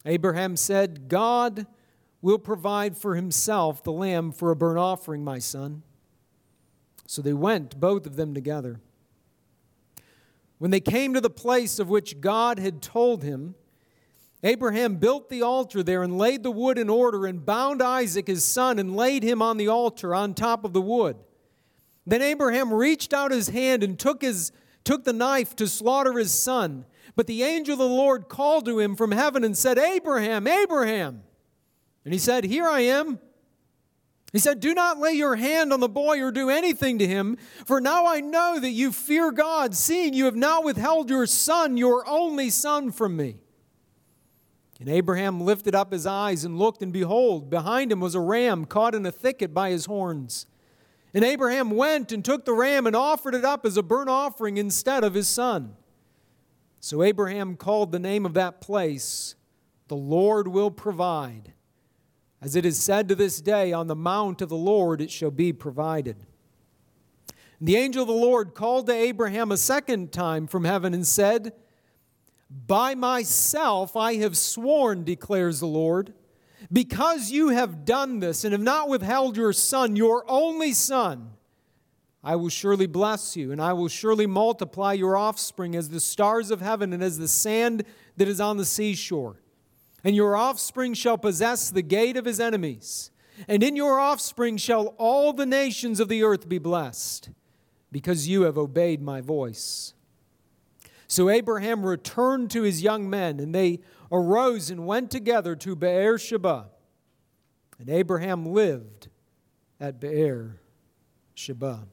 Abraham said, God will provide for himself the lamb for a burnt offering, my son. So they went, both of them together. When they came to the place of which God had told him, Abraham built the altar there and laid the wood in order and bound Isaac his son and laid him on the altar on top of the wood. Then Abraham reached out his hand and took the knife to slaughter his son. But the angel of the Lord called to him from heaven and said, Abraham, Abraham. And he said, Here I am. He said, Do not lay your hand on the boy or do anything to him, for now I know that you fear God, seeing you have now withheld your son, your only son, from me. And Abraham lifted up his eyes and looked, and behold, behind him was a ram caught in a thicket by his horns. And Abraham went and took the ram and offered it up as a burnt offering instead of his son. So Abraham called the name of that place, The Lord Will Provide. As it is said to this day, On the mount of the Lord it shall be provided. And the angel of the Lord called to Abraham a second time from heaven and said, By myself I have sworn, declares the Lord, because you have done this and have not withheld your son, your only son, I will surely bless you, and I will surely multiply your offspring as the stars of heaven and as the sand that is on the seashore. And your offspring shall possess the gate of his enemies. And in your offspring shall all the nations of the earth be blessed, because you have obeyed my voice. So Abraham returned to his young men, and they arose and went together to Beer-sheba. And Abraham lived at Beer-sheba.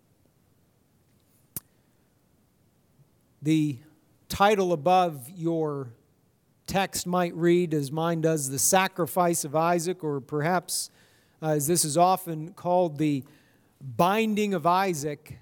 The title above your text might read, as mine does, The Sacrifice of Isaac, or perhaps, as this is often called, The Binding of Isaac.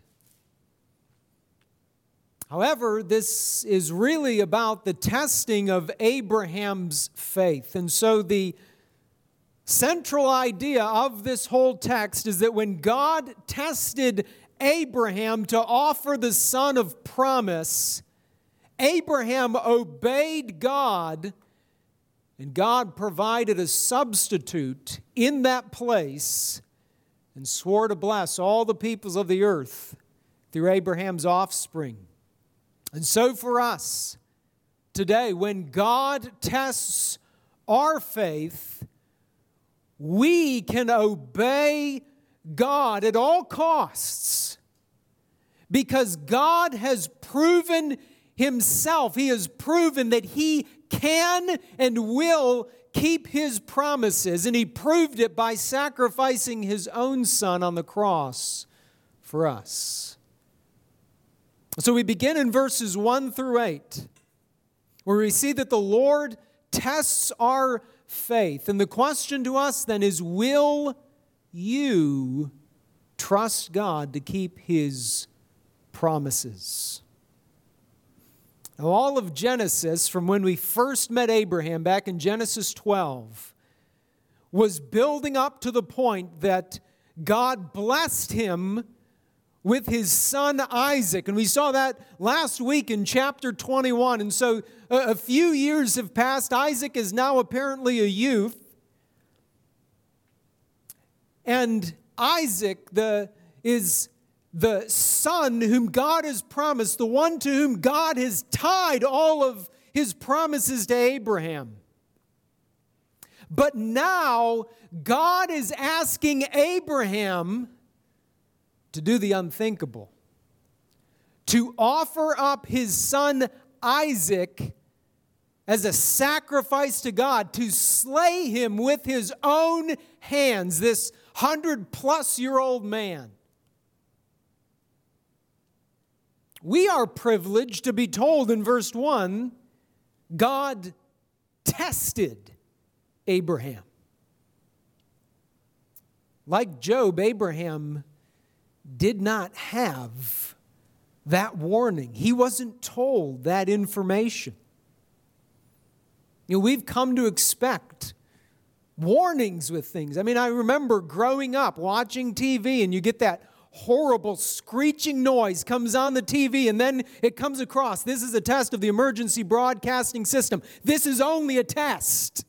However, this is really about the testing of Abraham's faith. And so the central idea of this whole text is that when God tested Abraham to offer the son of promise, Abraham obeyed God, and God provided a substitute in that place and swore to bless all the peoples of the earth through Abraham's offspring. And so for us today, when God tests our faith, we can obey God at all costs because God has proven Himself. He has proven that He can and will keep His promises, and He proved it by sacrificing His own Son on the cross for us. So we begin in verses 1 through 8, where we see that the Lord tests our faith. And the question to us then is, will you trust God to keep His promises? Now, all of Genesis, from when we first met Abraham back in Genesis 12, was building up to the point that God blessed him with his son Isaac. And we saw that last week in chapter 21. And so a few years have passed. Isaac is now apparently a youth. And Isaac is the son whom God has promised, the one to whom God has tied all of His promises to Abraham. But now God is asking Abraham to do the unthinkable, to offer up his son Isaac as a sacrifice to God, to slay him with his own hands, this 100-plus-year-old man. We are privileged to be told in verse 1, God tested Abraham. Like Job, Abraham did not have that warning. He wasn't told that information. You know, we've come to expect warnings with things. I mean, I remember growing up watching TV, and you get that horrible screeching noise comes on the TV, and then it comes across. This is a test of the emergency broadcasting system. This is only a test.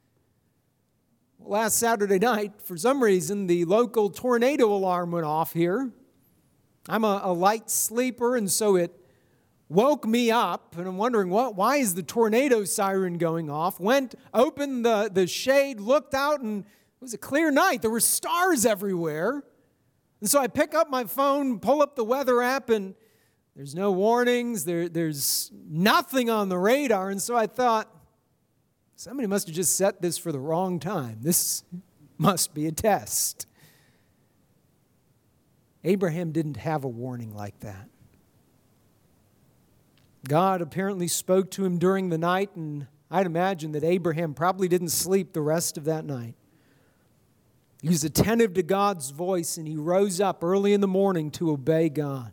Last Saturday night, for some reason, the local tornado alarm went off here. I'm a light sleeper, and so it woke me up, and I'm wondering, why is the tornado siren going off? Opened the shade, looked out, and it was a clear night. There were stars everywhere. And so I pick up my phone, pull up the weather app, and there's no warnings. There's nothing on the radar. And so I thought, somebody must have just set this for the wrong time. This must be a test. Abraham didn't have a warning like that. God apparently spoke to him during the night, and I'd imagine that Abraham probably didn't sleep the rest of that night. He was attentive to God's voice, and he rose up early in the morning to obey God.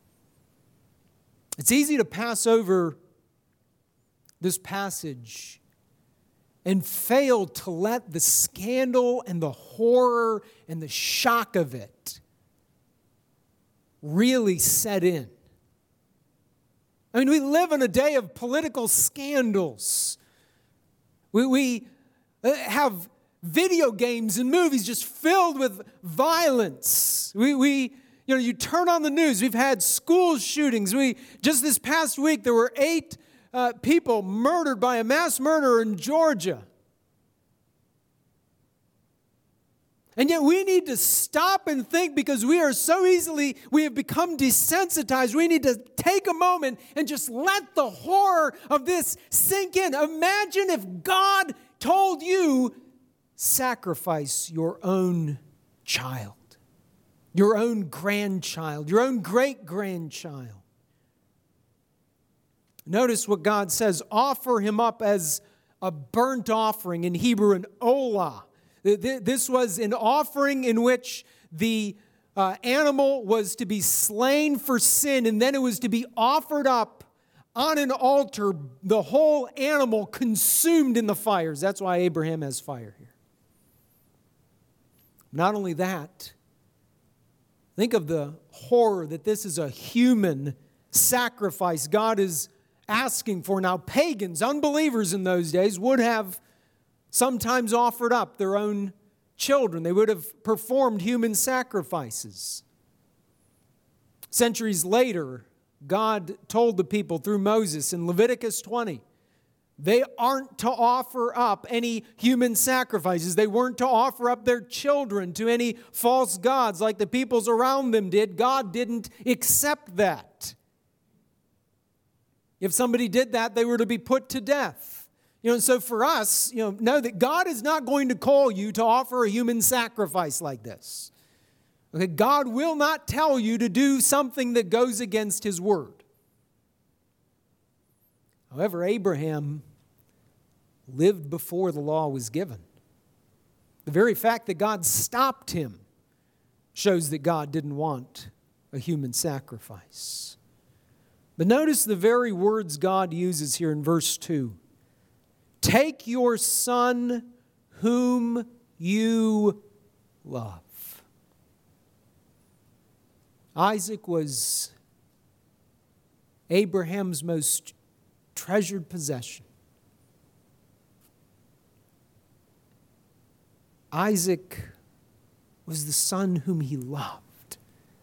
It's easy to pass over this passage and fail to let the scandal and the horror and the shock of it really set in. I mean, we live in a day of political scandals. We have video games and movies just filled with violence. You turn on the news. We've had school shootings. Just this past week, there were 8 people murdered by a mass murderer in Georgia. And yet we need to stop and think, because we have become desensitized. We need to take a moment and just let the horror of this sink in. Imagine if God told you, sacrifice your own child, your own grandchild, your own great-grandchild. Notice what God says, offer him up as a burnt offering, in Hebrew an olah. This was an offering in which the animal was to be slain for sin, and then it was to be offered up on an altar, the whole animal consumed in the fires. That's why Abraham has fire here. Not only that, think of the horror that this is a human sacrifice God is asking for. Now, pagans, unbelievers in those days, would have sometimes offered up their own children. They would have performed human sacrifices. Centuries later, God told the people through Moses in Leviticus 20, they aren't to offer up any human sacrifices. They weren't to offer up their children to any false gods like the peoples around them did. God didn't accept that. If somebody did that, they were to be put to death. And so for us, know that God is not going to call you to offer a human sacrifice like this. Okay, God will not tell you to do something that goes against His word. However, Abraham lived before the law was given. The very fact that God stopped him shows that God didn't want a human sacrifice. But notice the very words God uses here in verse 2. Take your son whom you love. Isaac was Abraham's most treasured possession. Isaac was the son whom he loved.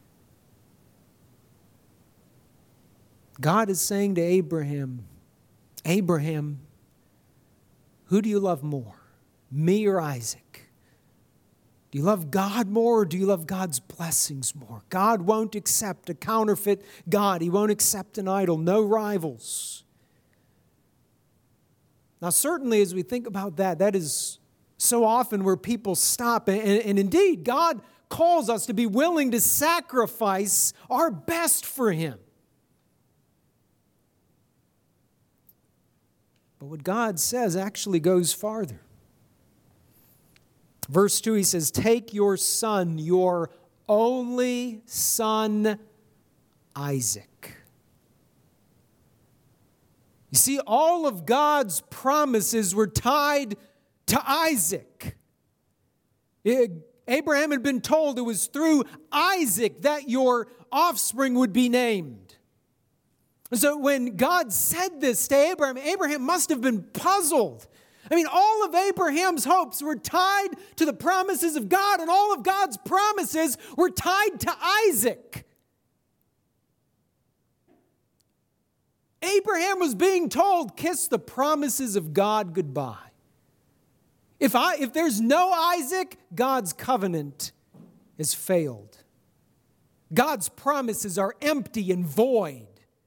God is saying to Abraham, Abraham, who do you love more, me or Isaac? Do you love God more, or do you love God's blessings more? God won't accept a counterfeit God. He won't accept an idol. No rivals. Now, certainly as we think about that, that is so often where people stop. And indeed, God calls us to be willing to sacrifice our best for Him. But what God says actually goes farther. Verse 2, He says, take your son, your only son, Isaac. You see, all of God's promises were tied to Isaac. Abraham had been told it was through Isaac that your offspring would be named. And so when God said this to Abraham, Abraham must have been puzzled. I mean, all of Abraham's hopes were tied to the promises of God, and all of God's promises were tied to Isaac. Abraham was being told, kiss the promises of God goodbye. If there's no Isaac, God's covenant has failed. God's promises are empty and void.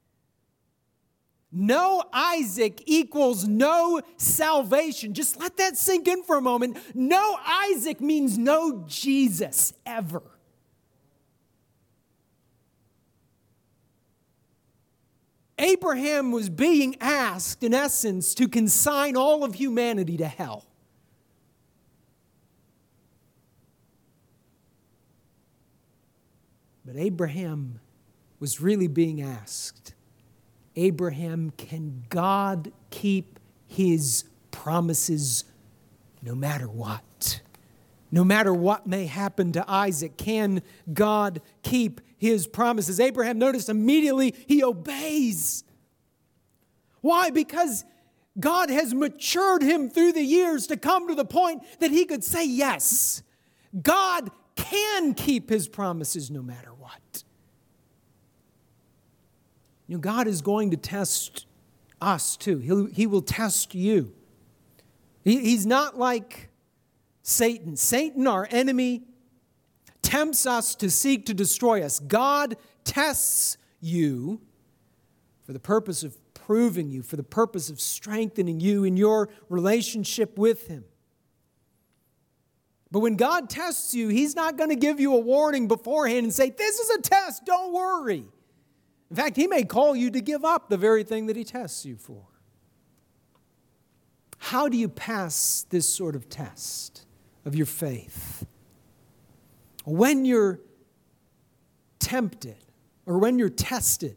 No Isaac equals no salvation. Just let that sink in for a moment. No Isaac means no Jesus ever. Abraham was being asked, in essence, to consign all of humanity to hell. But Abraham was really being asked, Abraham, can God keep his promises no matter what? No matter what may happen to Isaac, can God keep his promises? Abraham, notice immediately he obeys. Why? Because God has matured him through the years to come to the point that he could say yes. God can keep his promises no matter what. You know, God is going to test us too. He will test you. He's not like Satan. Satan, our enemy, tempts us to seek to destroy us. God tests you for the purpose of proving you, for the purpose of strengthening you in your relationship with Him. But when God tests you, He's not going to give you a warning beforehand and say, this is a test, don't worry. In fact, He may call you to give up the very thing that He tests you for. How do you pass this sort of test of your faith? When you're tempted, or when you're tested,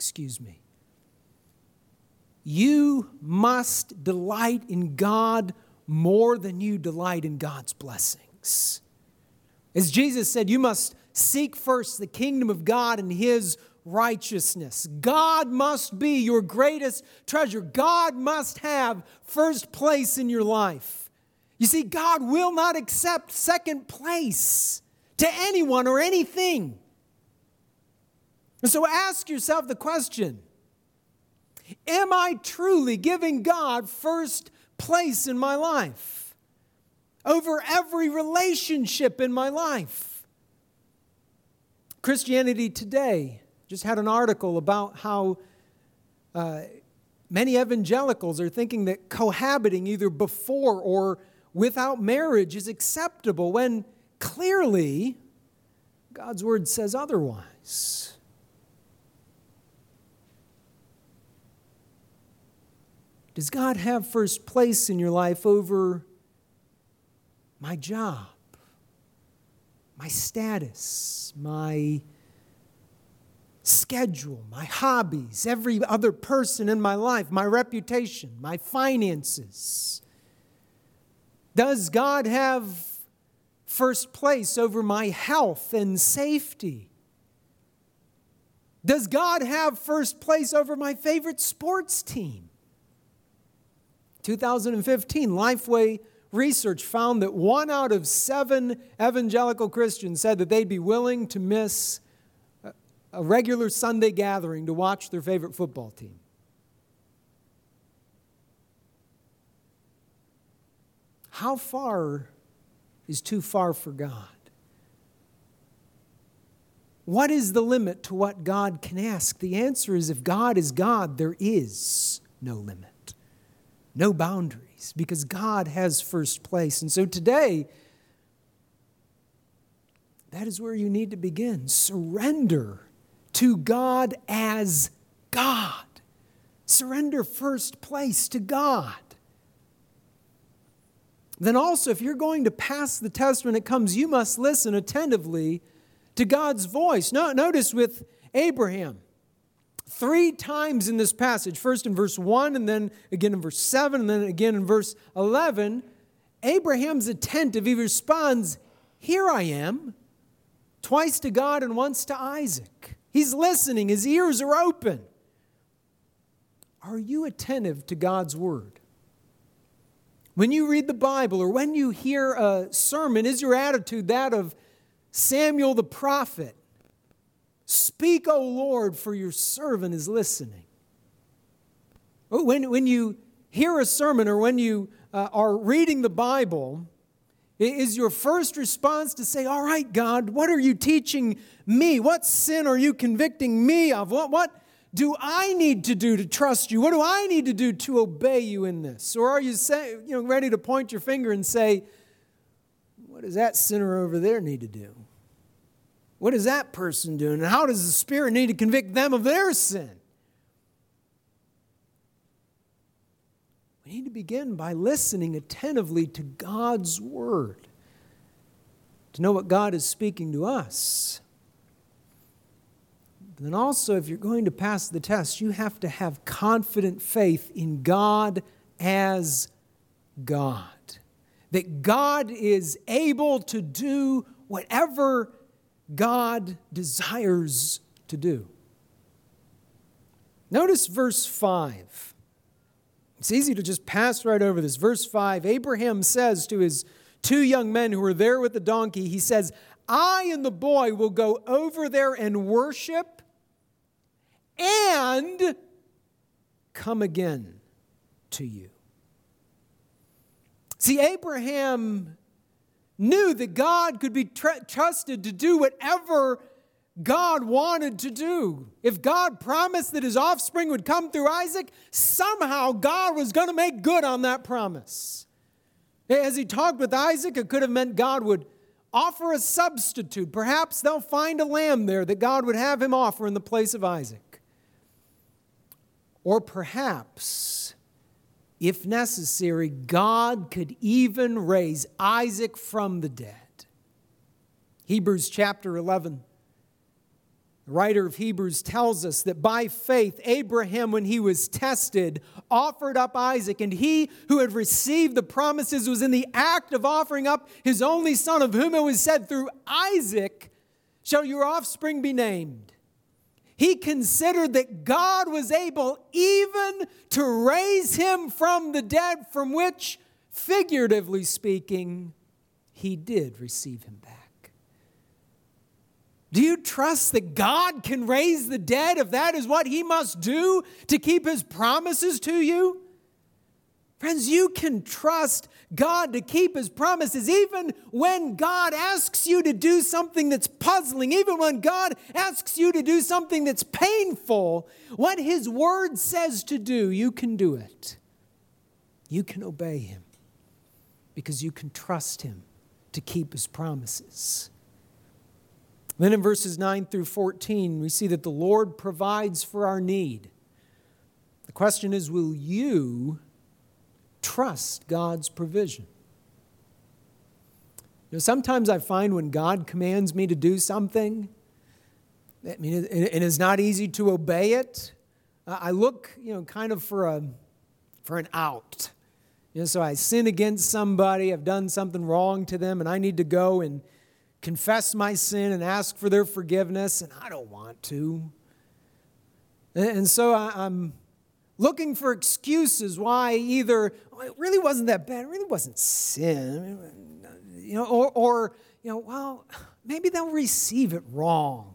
you must delight in God more than you delight in God's blessings. As Jesus said, you must seek first the kingdom of God and His righteousness. God must be your greatest treasure. God must have first place in your life. You see, God will not accept second place to anyone or anything. And so ask yourself the question, am I truly giving God first place in my life over every relationship in my life? Christianity Today just had an article about how many evangelicals are thinking that cohabiting either before or without marriage is acceptable when clearly God's Word says otherwise. Does God have first place in your life over my job, my status, my schedule, my hobbies, every other person in my life, my reputation, my finances? Does God have first place over my health and safety? Does God have first place over my favorite sports team? 2015, Lifeway research found that 1 out of 7 evangelical Christians said that they'd be willing to miss a regular Sunday gathering to watch their favorite football team. How far is too far for God? What is the limit to what God can ask? The answer is, if God is God, there is no limit, no boundaries, because God has first place. And so today, that is where you need to begin. Surrender to God as God. Surrender first place to God. Then also, if you're going to pass the test when it comes, you must listen attentively to God's voice. Notice with Abraham, 3 times in this passage, first in verse 1, and then again in verse 7, and then again in verse 11, Abraham's attentive. He responds, here I am, twice to God and once to Isaac. He's listening. His ears are open. Are you attentive to God's word? When you read the Bible or when you hear a sermon, is your attitude that of Samuel the prophet? Speak, O Lord, for your servant is listening. When you hear a sermon or when you are reading the Bible, is your first response to say, all right, God, what are you teaching me? What sin are you convicting me of? What do I need to do to trust you? What do I need to do to obey you in this? Or are you ready to point your finger and say, what does that sinner over there need to do? What is that person doing? And how does the Spirit need to convict them of their sin? We need to begin by listening attentively to God's word, to know what God is speaking to us. But then also, if you're going to pass the test, you have to have confident faith in God as God. That God is able to do whatever God desires to do. Notice verse 5. It's easy to just pass right over this. Verse 5, Abraham says to his 2 young men who are there with the donkey, he says, I and the boy will go over there and worship and come again to you. See, Abraham knew that God could be trusted to do whatever God wanted to do. If God promised that his offspring would come through Isaac, somehow God was going to make good on that promise. As he talked with Isaac, it could have meant God would offer a substitute. Perhaps they'll find a lamb there that God would have him offer in the place of Isaac. Or perhaps, if necessary, God could even raise Isaac from the dead. Hebrews chapter 11. The writer of Hebrews tells us that by faith, Abraham, when he was tested, offered up Isaac, and he who had received the promises was in the act of offering up his only son, of whom it was said, through Isaac shall your offspring be named. He considered that God was able even to raise him from the dead, from which, figuratively speaking, he did receive him back. Do you trust that God can raise the dead if that is what he must do to keep his promises to you? Friends, you can trust God to keep his promises even when God asks you to do something that's puzzling, even when God asks you to do something that's painful. What his word says to do, you can do it. You can obey him because you can trust him to keep his promises. Then in verses 9 through 14, we see that the Lord provides for our need. The question is, will you trust God's provision? Sometimes I find when God commands me to do something, it is not easy to obey it. I look, kind of for an out. So I sin against somebody, I've done something wrong to them, and I need to go and confess my sin and ask for their forgiveness, and I don't want to. And so I'm looking for excuses why either it really wasn't that bad, it really wasn't sin, or well, maybe they'll receive it wrong.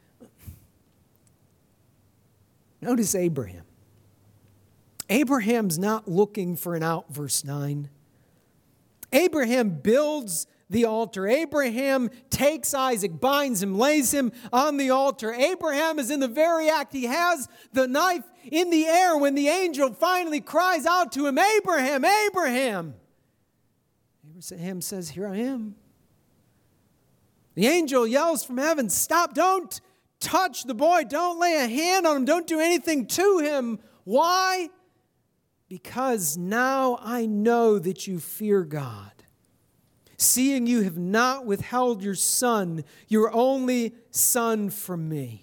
Notice Abraham. Abraham's not looking for an out, verse 9. Abraham builds the altar. Abraham takes Isaac, binds him, lays him on the altar. Abraham is in the very act. He has the knife in the air when the angel finally cries out to him, Abraham, Abraham. Abraham says, here I am. The angel yells from heaven, stop, don't touch the boy. Don't lay a hand on him. Don't do anything to him. Why? Because now I know that you fear God, seeing you have not withheld your son, your only son, from me.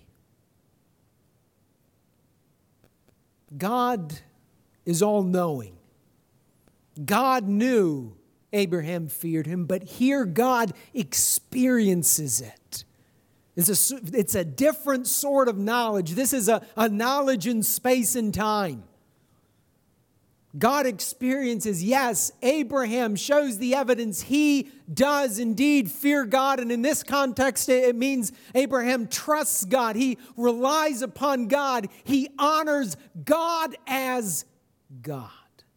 God is all-knowing. God knew Abraham feared him, but here God experiences it. It's a different sort of knowledge. This is a knowledge in space and time. God experiences, yes, Abraham shows the evidence he does indeed fear God. And in this context, it means Abraham trusts God. He relies upon God. He honors God as God.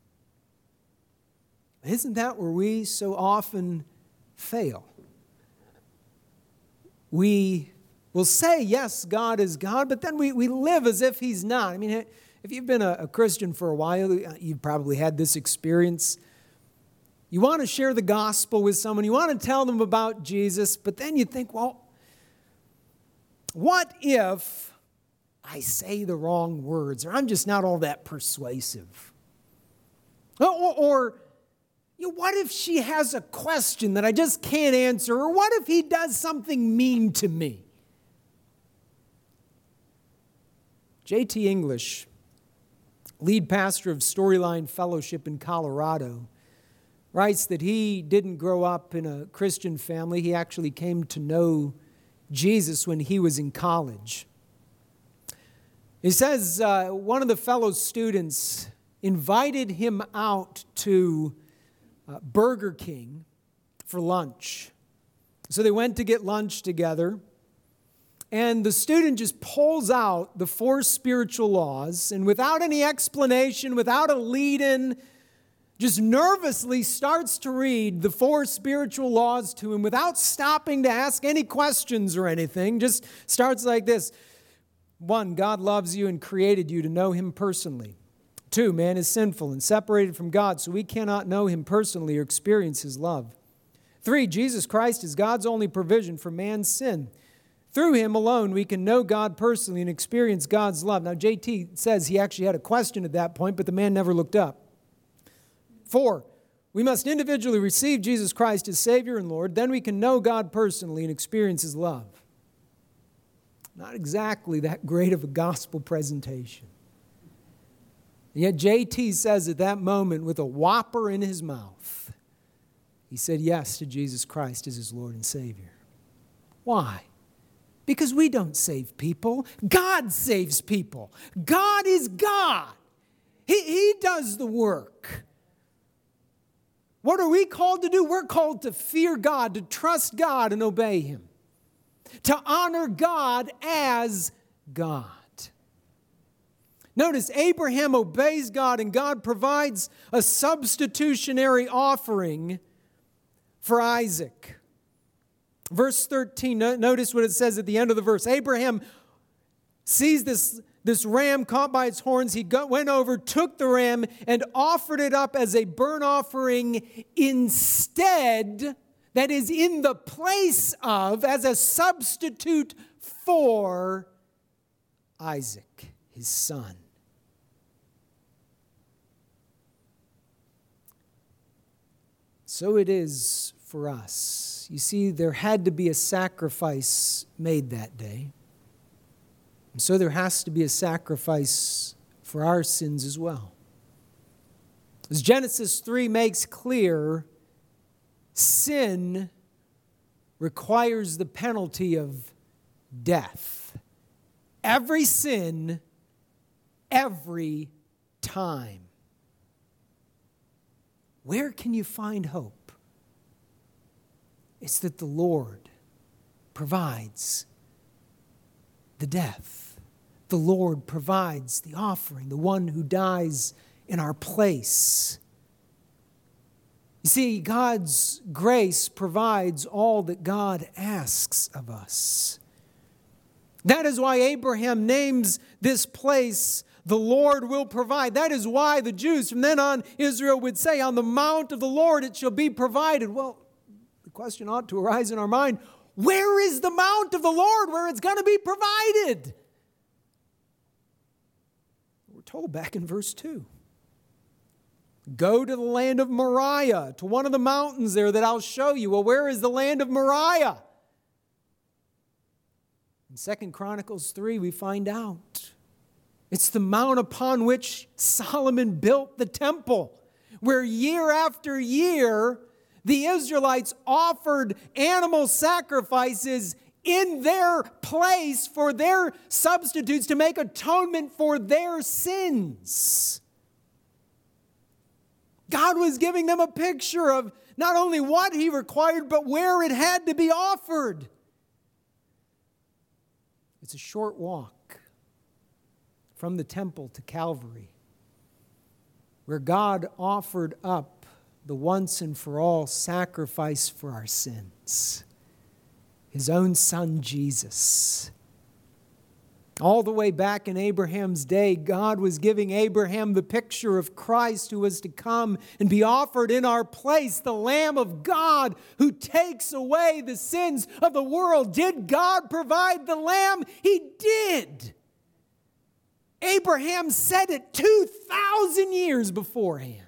Isn't that where we so often fail? We will say, yes, God is God, but then we live as if He's not. I mean, if you've been a Christian for a while, you've probably had this experience. You want to share the gospel with someone. You want to tell them about Jesus, but then you think, well, what if I say the wrong words, or I'm just not all that persuasive? Or what if she has a question that I just can't answer? Or what if he does something mean to me? J.T. English, lead pastor of Storyline Fellowship in Colorado, writes that he didn't grow up in a Christian family. He actually came to know Jesus when he was in college. He says one of the fellow students invited him out to Burger King for lunch. So they went to get lunch together. And the student just pulls out the 4 spiritual laws, and without any explanation, without a lead-in, just nervously starts to read the 4 spiritual laws to him without stopping to ask any questions or anything. Just starts like this. 1, God loves you and created you to know Him personally. 2, man is sinful and separated from God, so we cannot know Him personally or experience His love. 3, Jesus Christ is God's only provision for man's sin. Through Him alone, we can know God personally and experience God's love. Now, J.T. says he actually had a question at that point, but the man never looked up. 4, we must individually receive Jesus Christ as Savior and Lord. Then we can know God personally and experience His love. Not exactly that great of a gospel presentation. And yet J.T. says at that moment, with a whopper in his mouth, he said yes to Jesus Christ as his Lord and Savior. Why? Because we don't save people. God saves people. God is God. He does the work. What are we called to do? We're called to fear God, to trust God and obey Him. To honor God as God. Notice, Abraham obeys God and God provides a substitutionary offering for Isaac. Verse 13, notice what it says at the end of the verse. Abraham sees this ram caught by its horns. He went over, took the ram, and offered it up as a burnt offering instead, that is, in the place of, as a substitute for Isaac, his son. So it is for us. You see, there had to be a sacrifice made that day. And so there has to be a sacrifice for our sins as well. As Genesis 3 makes clear, sin requires the penalty of death. Every sin, every time. Where can you find hope? It's that the Lord provides the death. The Lord provides the offering, the one who dies in our place. You see, God's grace provides all that God asks of us. That is why Abraham names this place, the Lord will provide. That is why the Jews, from then on, Israel would say, on the mount of the Lord it shall be provided. Well, the question ought to arise in our mind, where is the mount of the Lord where it's going to be provided? We're told back in verse 2. Go to the land of Moriah, to one of the mountains there that I'll show you. Well, where is the land of Moriah? In 2 Chronicles 3, we find out. It's the mount upon which Solomon built the temple, where year after year, the Israelites offered animal sacrifices in their place for their substitutes to make atonement for their sins. God was giving them a picture of not only what He required, but where it had to be offered. It's a short walk from the temple to Calvary, where God offered up the once and for all sacrifice for our sins, His own Son, Jesus. All the way back in Abraham's day, God was giving Abraham the picture of Christ who was to come and be offered in our place, the Lamb of God who takes away the sins of the world. Did God provide the Lamb? He did. Abraham said it 2,000 years beforehand.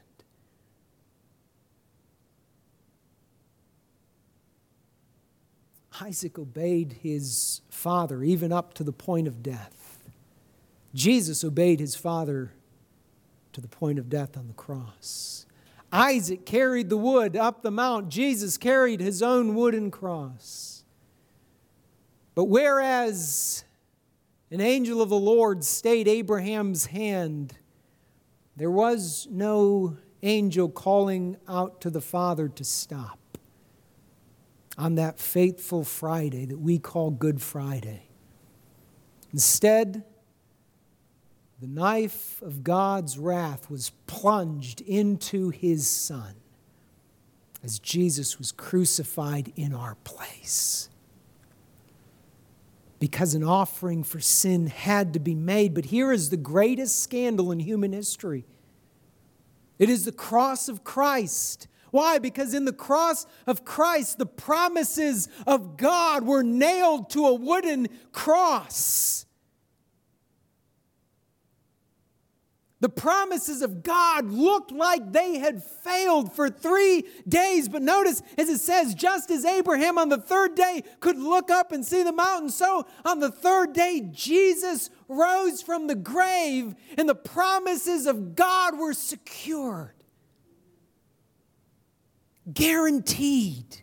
Isaac obeyed his father even up to the point of death. Jesus obeyed his father to the point of death on the cross. Isaac carried the wood up the mount. Jesus carried his own wooden cross. But whereas an angel of the Lord stayed Abraham's hand, there was no angel calling out to the Father to stop on that fateful Friday that we call Good Friday. Instead, the knife of God's wrath was plunged into His Son as Jesus was crucified in our place. Because an offering for sin had to be made. But here is the greatest scandal in human history. It is the cross of Christ. Why? Because in the cross of Christ, the promises of God were nailed to a wooden cross. The promises of God looked like they had failed for 3 days. But notice, as it says, just as Abraham on the third day could look up and see the mountain, so on the third day, Jesus rose from the grave, and the promises of God were secured. Guaranteed.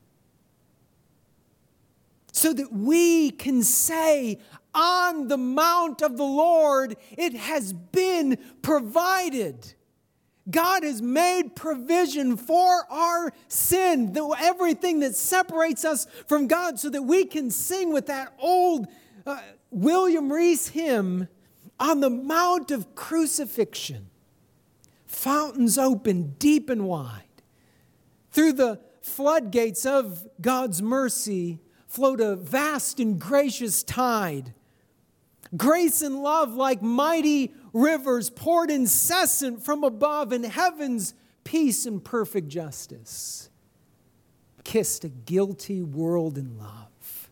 So that we can say, on the mount of the Lord, it has been provided. God has made provision for our sin, everything that separates us from God, so that we can sing with that old William Reese hymn, on the Mount of Crucifixion. Fountains open deep and wide. Through the floodgates of God's mercy flowed a vast and gracious tide. Grace and love like mighty rivers poured incessant from above, and heaven's peace and perfect justice kissed a guilty world in love.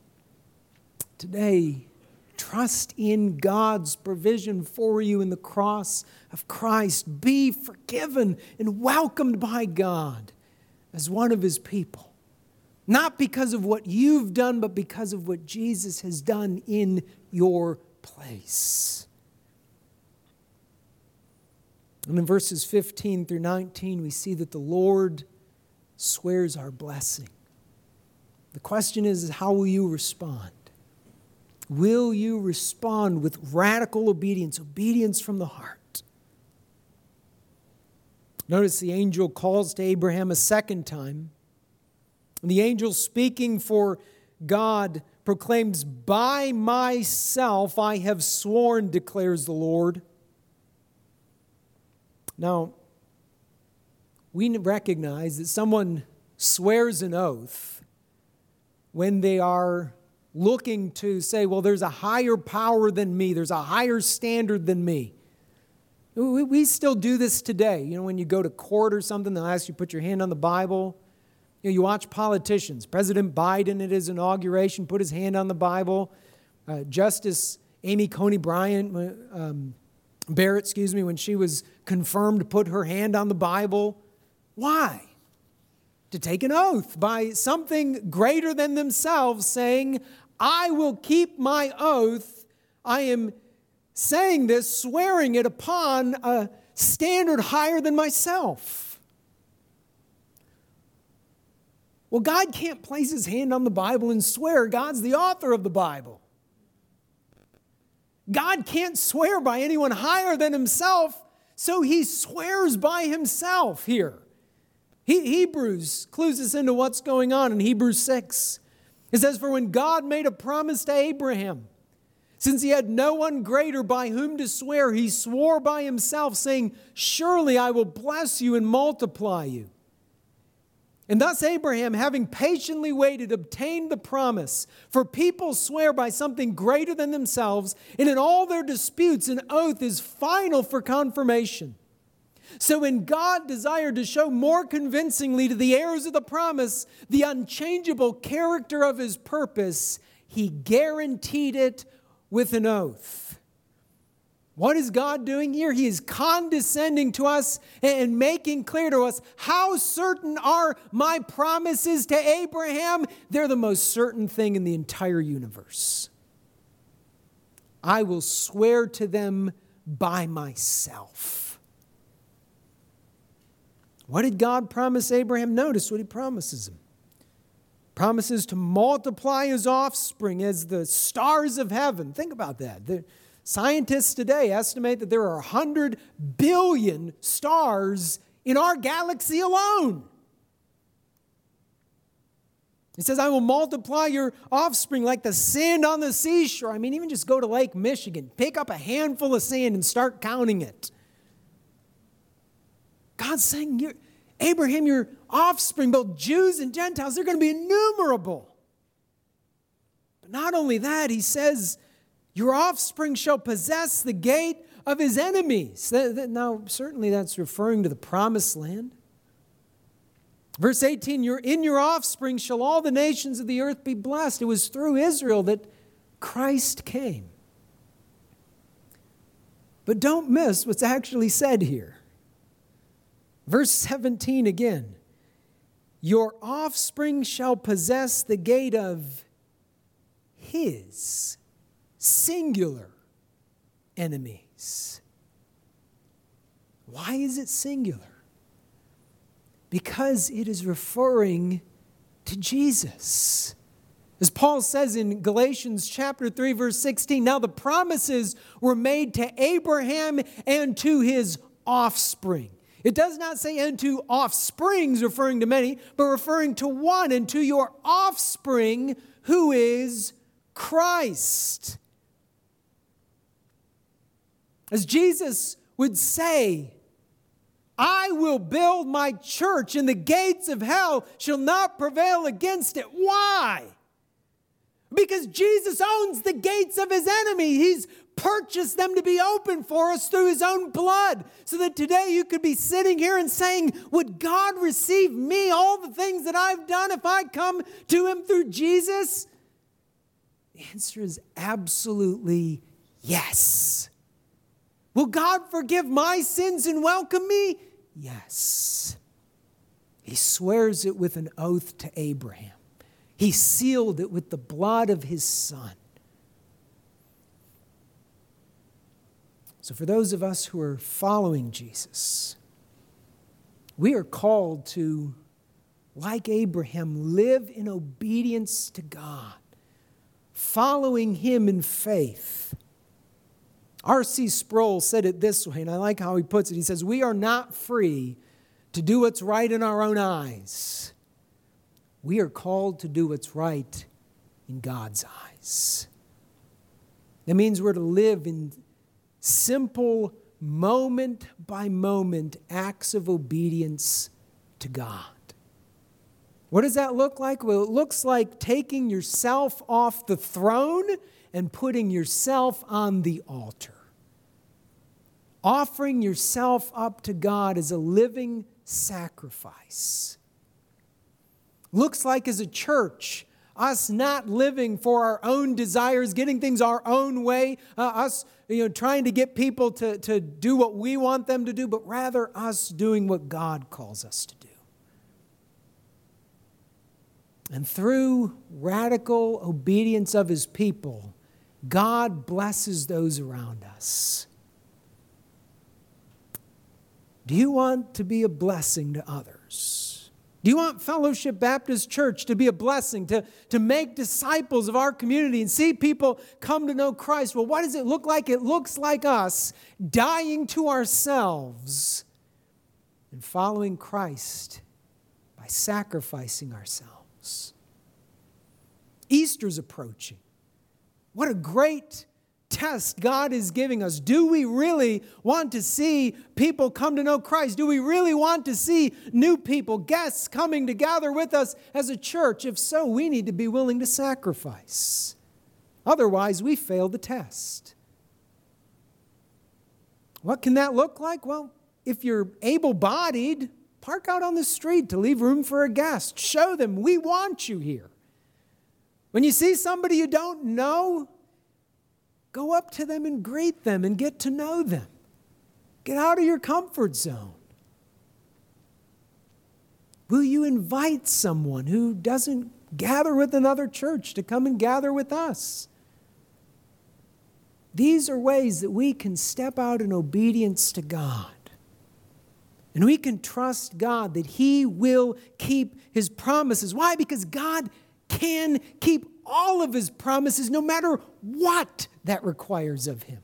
Today, trust in God's provision for you in the cross of Christ. Be forgiven and welcomed by God as one of His people. Not because of what you've done, but because of what Jesus has done in your place. And in verses 15 through 19, we see that the Lord swears our blessing. The question is, how will you respond? Will you respond with radical obedience, obedience from the heart? Notice the angel calls to Abraham a second time. And the angel speaking for God proclaims, "By myself I have sworn, declares the Lord." Now, we recognize that someone swears an oath when they are looking to say, well, there's a higher power than me, there's a higher standard than me. We still do this today. You know, when you go to court or something, they'll ask you to put your hand on the Bible. You know, you watch politicians. President Biden at his inauguration put his hand on the Bible. Justice Amy Coney Barrett, when she was confirmed, put her hand on the Bible. Why? To take an oath by something greater than themselves, saying, I will keep my oath. I am saying this, swearing it upon a standard higher than myself. Well, God can't place his hand on the Bible and swear. God's the author of the Bible. God can't swear by anyone higher than himself, so he swears by himself here. Hebrews clues us into what's going on in Hebrews 6. It says, "For when God made a promise to Abraham, since he had no one greater by whom to swear, he swore by himself, saying, 'Surely I will bless you and multiply you.' And thus Abraham, having patiently waited, obtained the promise. For people swear by something greater than themselves, and in all their disputes an oath is final for confirmation. So when God desired to show more convincingly to the heirs of the promise the unchangeable character of his purpose, he guaranteed it with an oath." What is God doing here? He is condescending to us and making clear to us, how certain are my promises to Abraham? They're the most certain thing in the entire universe. I will swear to them by myself. What did God promise Abraham? Notice what he promises him. Promises to multiply his offspring as the stars of heaven. Think about that. Scientists today estimate that there are 100 billion stars in our galaxy alone. It says, "I will multiply your offspring like the sand on the seashore." I mean, even just go to Lake Michigan, pick up a handful of sand and start counting it. God's saying, Abraham, your offspring, both Jews and Gentiles, they're going to be innumerable. But not only that, he says, your offspring shall possess the gate of his enemies. Now, certainly that's referring to the promised land. Verse 18, in your offspring shall all the nations of the earth be blessed. It was through Israel that Christ came. But don't miss what's actually said here. Verse 17 again. Your offspring shall possess the gate of his singular enemies. Why is it singular? Because it is referring to Jesus. As Paul says in Galatians chapter 3, verse 16, now the promises were made to Abraham and to his offspring. It does not say and to offsprings, referring to many, but referring to one, and to your offspring, who is Christ. As Jesus would say, I will build my church, and the gates of hell shall not prevail against it. Why? Because Jesus owns the gates of his enemy. He's purchased them to be open for us through his own blood. So that today you could be sitting here and saying, would God receive me, all the things that I've done, if I come to him through Jesus? The answer is absolutely yes. Will God forgive my sins and welcome me? Yes. He swears it with an oath to Abraham. He sealed it with the blood of his son. So for those of us who are following Jesus, we are called to, like Abraham, live in obedience to God, following him in faith. R.C. Sproul said it this way, and I like how he puts it. He says, we are not free to do what's right in our own eyes. We are called to do what's right in God's eyes. That means we're to live in simple, moment-by-moment acts of obedience to God. What does that look like? Well, it looks like taking yourself off the throne and putting yourself on the altar. Offering yourself up to God as a living sacrifice. Looks like as a church, us not living for our own desires, getting things our own way, us trying to get people to do what we want them to do, but rather us doing what God calls us to do. And through radical obedience of his people, God blesses those around us. Do you want to be a blessing to others? Do you want Fellowship Baptist Church to be a blessing, to make disciples of our community and see people come to know Christ? Well, what does it look like? It looks like us dying to ourselves and following Christ by sacrificing ourselves. Easter's approaching. What a great test God is giving us. Do we really want to see people come to know Christ? Do we really want to see new people, guests coming to gather with us as a church? If so, we need to be willing to sacrifice. Otherwise, we fail the test. What can that look like? Well, if you're able-bodied, park out on the street to leave room for a guest. Show them we want you here. When you see somebody you don't know, go up to them and greet them and get to know them. Get out of your comfort zone. Will you invite someone who doesn't gather with another church to come and gather with us? These are ways that we can step out in obedience to God. And we can trust God that He will keep His promises. Why? Because God can keep all of His promises no matter what that requires of Him.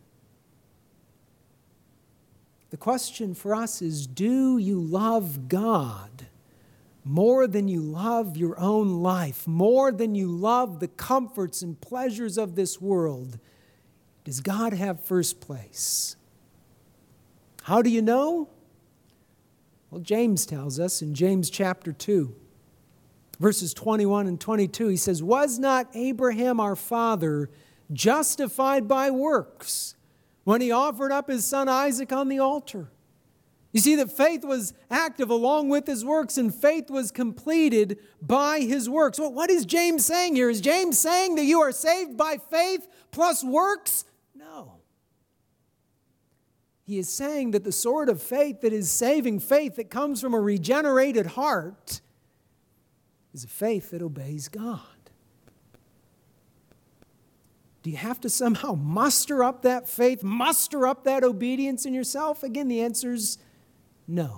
The question for us is, do you love God more than you love your own life, more than you love the comforts and pleasures of this world? Does God have first place? How do you know? Well, James tells us in James chapter 2, verses 21 and 22, he says, "Was not Abraham our father justified by works when he offered up his son Isaac on the altar?" You see that faith was active along with his works, and faith was completed by his works. Well, what is James saying here? Is James saying that you are saved by faith plus works? No. He is saying that the sort of faith that is saving faith that comes from a regenerated heart is a faith that obeys God. Do you have to somehow muster up that faith, muster up that obedience in yourself? Again, the answer is no.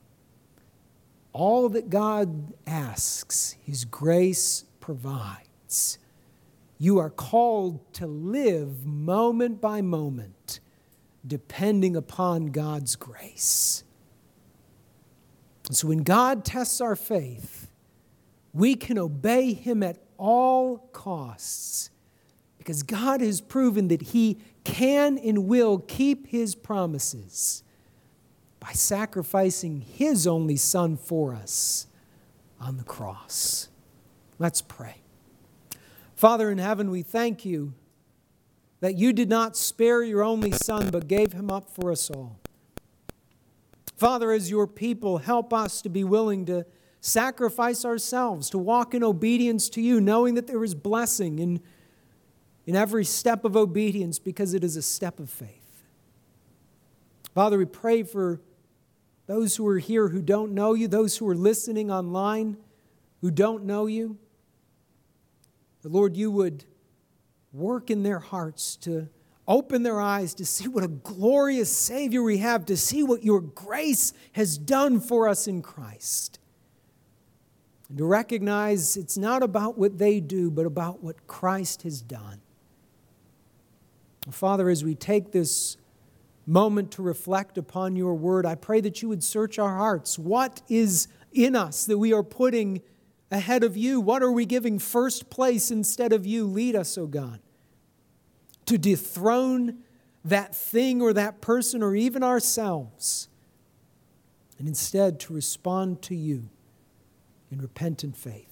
All that God asks, His grace provides. You are called to live moment by moment, depending upon God's grace. And so when God tests our faith, we can obey Him at all costs because God has proven that He can and will keep His promises by sacrificing His only Son for us on the cross. Let's pray. Father in heaven, we thank You that You did not spare Your only Son, but gave Him up for us all. Father, as Your people, help us to be willing to sacrifice ourselves, to walk in obedience to You, knowing that there is blessing in every step of obedience because it is a step of faith. Father, we pray for those who are here who don't know You, those who are listening online who don't know You. Lord, You would work in their hearts to open their eyes to see what a glorious Savior we have, to see what Your grace has done for us in Christ. And to recognize it's not about what they do, but about what Christ has done. Father, as we take this moment to reflect upon Your word, I pray that You would search our hearts. What is in us that we are putting ahead of You? What are we giving first place instead of You? Lead us, O God, to dethrone that thing or that person or even ourselves, and instead to respond to You in repentant faith.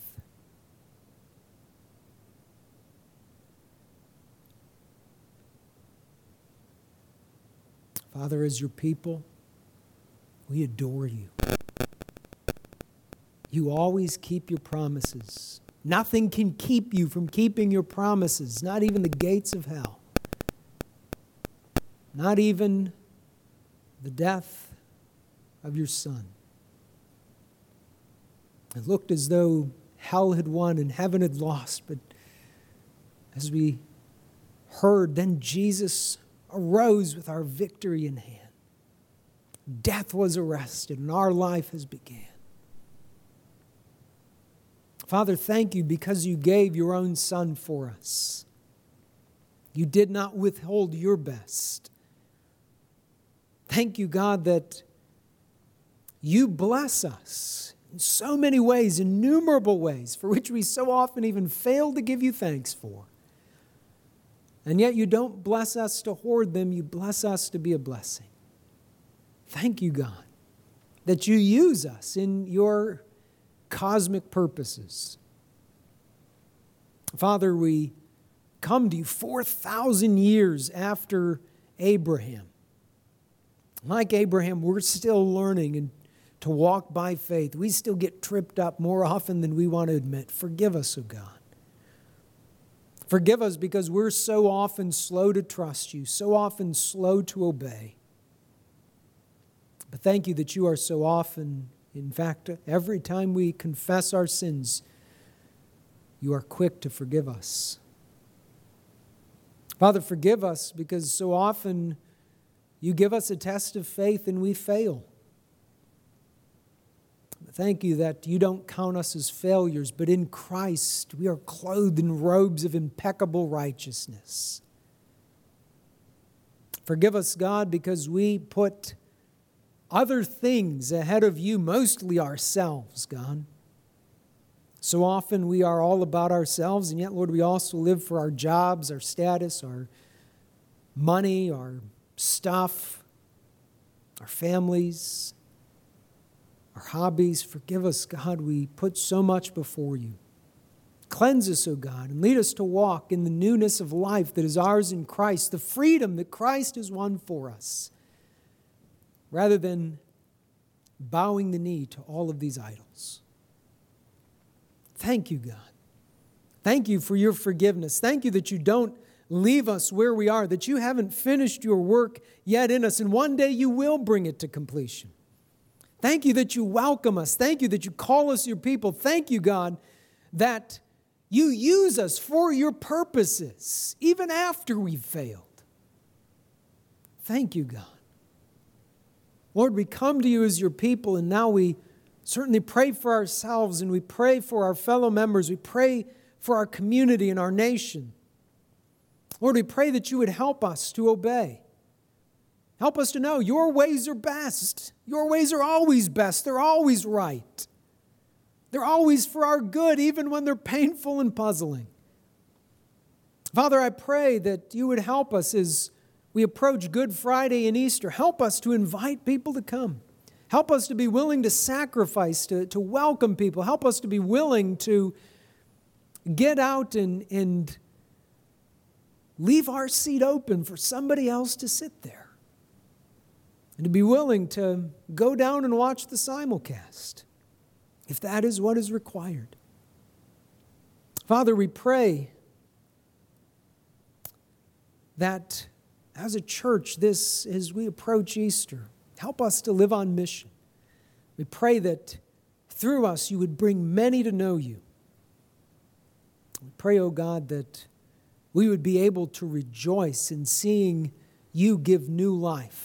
Father, as Your people, we adore You. You always keep Your promises. Nothing can keep You from keeping Your promises, not even the gates of hell. Not even the death of Your Son. It looked as though hell had won and heaven had lost, but as we heard, then Jesus arose with our victory in hand. Death was arrested and our life has begun. Father, thank you because you gave your own Son for us. You did not withhold your best. Thank you, God, that you bless us in so many ways, innumerable ways, for which we so often even fail to give you thanks for. And yet you don't bless us to hoard them, you bless us to be a blessing. Thank you, God, that you use us in your cosmic purposes. Father, we come to you 4,000 years after Abraham. Like Abraham, we're still learning to walk by faith. We still get tripped up more often than we want to admit. Forgive us, O God. Forgive us because we're so often slow to trust you, so often slow to obey. But thank you that you are so often, in fact, every time we confess our sins, you are quick to forgive us. Father, forgive us because so often you give us a test of faith and we fail. Thank you that you don't count us as failures, but in Christ we are clothed in robes of impeccable righteousness. Forgive us, God, because we put other things ahead of you, mostly ourselves, God. So often we are all about ourselves, and yet, Lord, we also live for our jobs, our status, our money, our stuff, our families, our hobbies. Forgive us, God. We put so much before you. Cleanse us, O God, and lead us to walk in the newness of life that is ours in Christ, the freedom that Christ has won for us, rather than bowing the knee to all of these idols. Thank you, God. Thank you for your forgiveness. Thank you that you don't leave us where we are, that you haven't finished your work yet in us, and one day you will bring it to completion. Thank you that you welcome us. Thank you that you call us your people. Thank you, God, that you use us for your purposes, even after we've failed. Thank you, God. Lord, we come to you as your people, and now we certainly pray for ourselves, and we pray for our fellow members. We pray for our community and our nation. Lord, we pray that you would help us to obey. Help us to know your ways are best. Your ways are always best. They're always right. They're always for our good, even when they're painful and puzzling. Father, I pray that you would help us as we approach Good Friday and Easter. Help us to invite people to come. Help us to be willing to sacrifice, to welcome people. Help us to be willing to get out and leave our seat open for somebody else to sit there. And to be willing to go down and watch the simulcast, if that is what is required. Father, we pray that as a church, as we approach Easter, help us to live on mission. We pray that through us you would bring many to know you. We pray, O God, that we would be able to rejoice in seeing you give new life.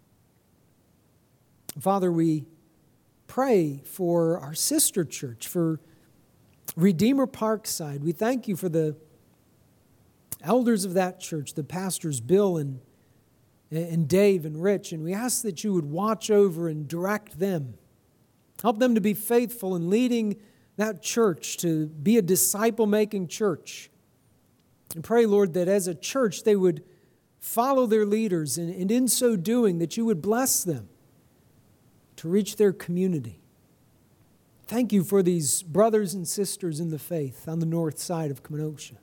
Father, we pray for our sister church, for Redeemer Parkside. We thank you for the elders of that church, the pastors Bill and Dave and Rich, and we ask that you would watch over and direct them. Help them to be faithful in leading that church to be a disciple-making church. And pray, Lord, that as a church they would follow their leaders, and in so doing that you would bless them to reach their community. Thank you for these brothers and sisters in the faith on the north side of Kenosha.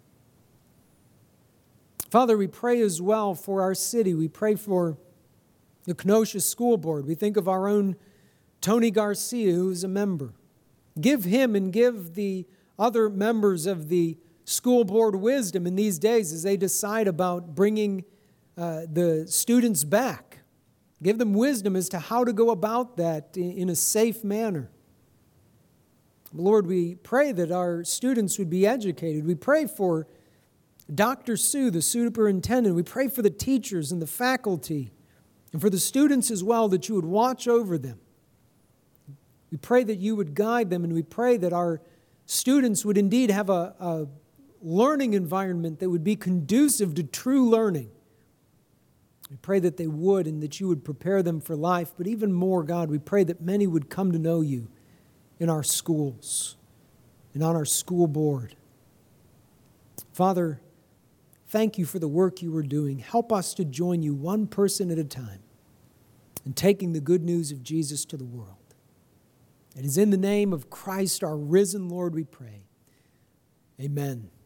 Father, we pray as well for our city. We pray for the Kenosha School Board. We think of our own Tony Garcia, who is a member. Give him and give the other members of the school board wisdom in these days as they decide about bringing the students back. Give them wisdom as to how to go about that in a safe manner. Lord, we pray that our students would be educated. We pray for Dr. Sue, the superintendent. We pray for the teachers and the faculty and for the students as well, that you would watch over them. We pray that you would guide them, and we pray that our students would indeed have a learning environment that would be conducive to true learning. We pray that they would and that you would prepare them for life. But even more, God, we pray that many would come to know you in our schools and on our school board. Father, thank you for the work you are doing. Help us to join you one person at a time in taking the good news of Jesus to the world. It is in the name of Christ, our risen Lord, we pray. Amen.